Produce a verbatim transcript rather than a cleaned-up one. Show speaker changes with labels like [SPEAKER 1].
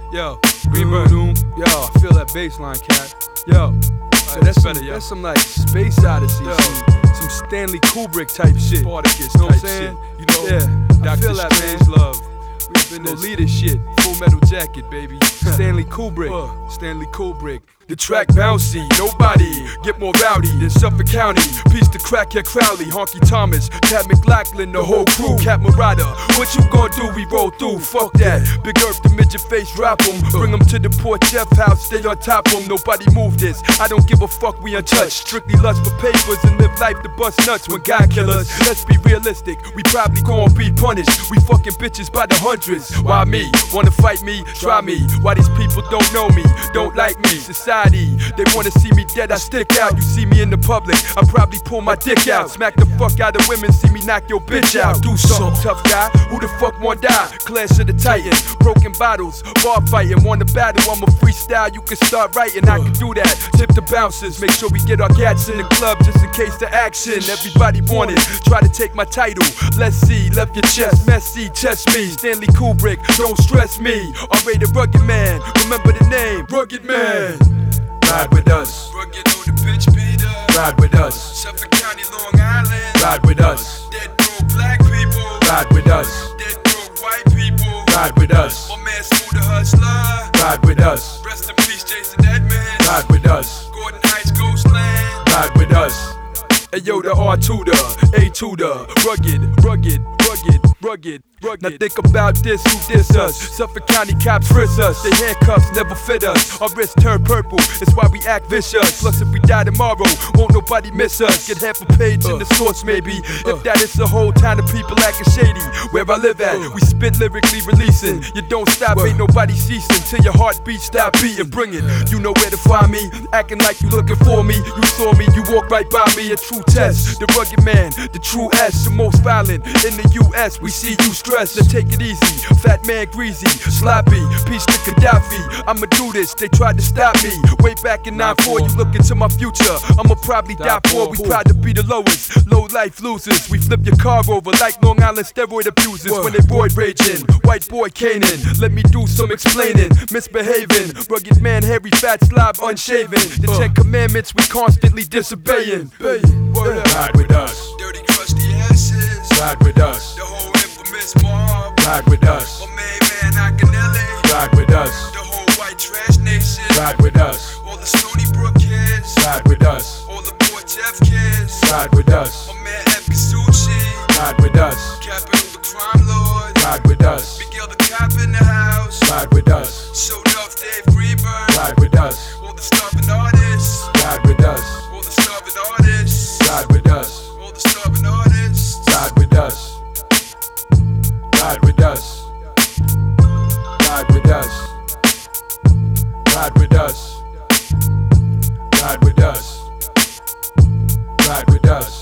[SPEAKER 1] Yo, Greenberg. Yo, I feel that bass line, cat. Yo, so that's,
[SPEAKER 2] better,
[SPEAKER 1] some,
[SPEAKER 2] yo.
[SPEAKER 1] that's some like Space Odyssey,
[SPEAKER 2] Yo.
[SPEAKER 1] some, some Stanley Kubrick type shit.
[SPEAKER 2] Spartacus
[SPEAKER 1] You know what I'm
[SPEAKER 2] type
[SPEAKER 1] saying?
[SPEAKER 2] shit. You know,
[SPEAKER 1] Yeah, I
[SPEAKER 2] Doctor
[SPEAKER 1] feel that, man.
[SPEAKER 2] Strangelove.
[SPEAKER 1] We up in no leader shit. Full Metal Jacket, baby. Stanley Kubrick.
[SPEAKER 2] Uh.
[SPEAKER 1] Stanley Kubrick. The track bouncy, nobody get more rowdy than Suffolk County. Peace to Crackhead Crowley, Honky Thomas, Cat McLachlan, the whole crew. Cat Murata, what you gon' do? We roll through, fuck that. Big Earth, the midget face, rap 'em. Bring 'em to the Port Jeff house, stay on top 'em. Nobody move this, I don't give a fuck, we untouched. Strictly lust for papers and live life to bust nuts when God kill us. Let's be realistic, we probably gon' be punished. We fucking bitches by the hundreds. Why me? Wanna fight me? Try me. Why these people don't know me? Don't like me? Society, they wanna see me dead, I stick out. You see me in the public, I probably pull my dick out. Smack the fuck out of women, see me knock your bitch out. Do something, tough guy, who the fuck wanna die? Clash of the Titans, broken bottles, bar fighting. Want to battle, I'm a freestyle, you can start writing. I can do that, tip the bouncers. Make sure we get our cats in the club just in case the action. Everybody want it, try to take my title. Let's see, left your chest, messy, test me. Stanley Kubrick, don't stress me. R-rated Rugged Man, remember the name, Rugged Man. Ride with us.
[SPEAKER 2] Rugged on the bitch beater.
[SPEAKER 1] Ride with us.
[SPEAKER 2] Suffolk County, Long Island.
[SPEAKER 1] Ride with us.
[SPEAKER 2] Dead broke black people.
[SPEAKER 1] Ride with us.
[SPEAKER 2] Dead broke white people.
[SPEAKER 1] Ride with us.
[SPEAKER 2] My man Smooth the Hustler.
[SPEAKER 1] Ride with us.
[SPEAKER 2] Rest in peace, Jason Edmonds.
[SPEAKER 1] Ride with us.
[SPEAKER 2] Gordon Heights, Ghostland.
[SPEAKER 1] Ride with us. Hey yo, the R tutor, A tutor, rugged, rugged, rugged, rugged, rugged. Now think about this, who diss us? Suffolk County cops frisk us. They handcuffs never fit us. Our wrists turn purple, it's why we act vicious. Plus if we die tomorrow, won't nobody miss us. Get half a page in the source maybe. If that is the whole town of people acting shady. Where I live at, we spit lyrically releasing. You don't stop, ain't nobody ceasing. Till your heartbeat stop beating, bring it. You know where to find me, acting like you looking for me. You saw me, you walked right by me. A true test, the Rugged Man, the true S, the most violent in the U S. We see you stressed, so take it easy. Fat man greasy, sloppy, peace to Gaddafi. I'ma do this, they tried to stop me. Way back in nine four, you look into my future. I'ma probably die for. We proud to be the lowest, low life losers. We flip your car over like Long Island steroid abusers. When they roid raging, white boy Canaan. Let me do some explaining, misbehaving. Rugged Man, hairy, fat, slob, unshaven. The Ten Commandments we constantly disobeying. Ride with us.
[SPEAKER 2] Dirty, crusty asses.
[SPEAKER 1] Ride with us.
[SPEAKER 2] The whole infamous mob.
[SPEAKER 1] Ride with us.
[SPEAKER 2] My main man, Akinele.
[SPEAKER 1] Ride with us.
[SPEAKER 2] The whole white trash nation.
[SPEAKER 1] Ride with us.
[SPEAKER 2] All the Stony Brook kids.
[SPEAKER 1] Ride with us.
[SPEAKER 2] All the Port Jeff kids.
[SPEAKER 1] Ride with us.
[SPEAKER 2] My man, F. Kasuchi.
[SPEAKER 1] Ride with us.
[SPEAKER 2] Capital, the crime lord.
[SPEAKER 1] Ride with us.
[SPEAKER 2] Miguel the cop in the house.
[SPEAKER 1] Ride with us.
[SPEAKER 2] Showed off Dave Greenberg.
[SPEAKER 1] Ride with us.
[SPEAKER 2] All the starving artists.
[SPEAKER 1] Ride with us.
[SPEAKER 2] All the starving artists.
[SPEAKER 1] Ride with us.
[SPEAKER 2] All the starving artists.
[SPEAKER 1] Ride with us. Ride with us. Ride with us. Ride with us. Ride with us. Ride with us.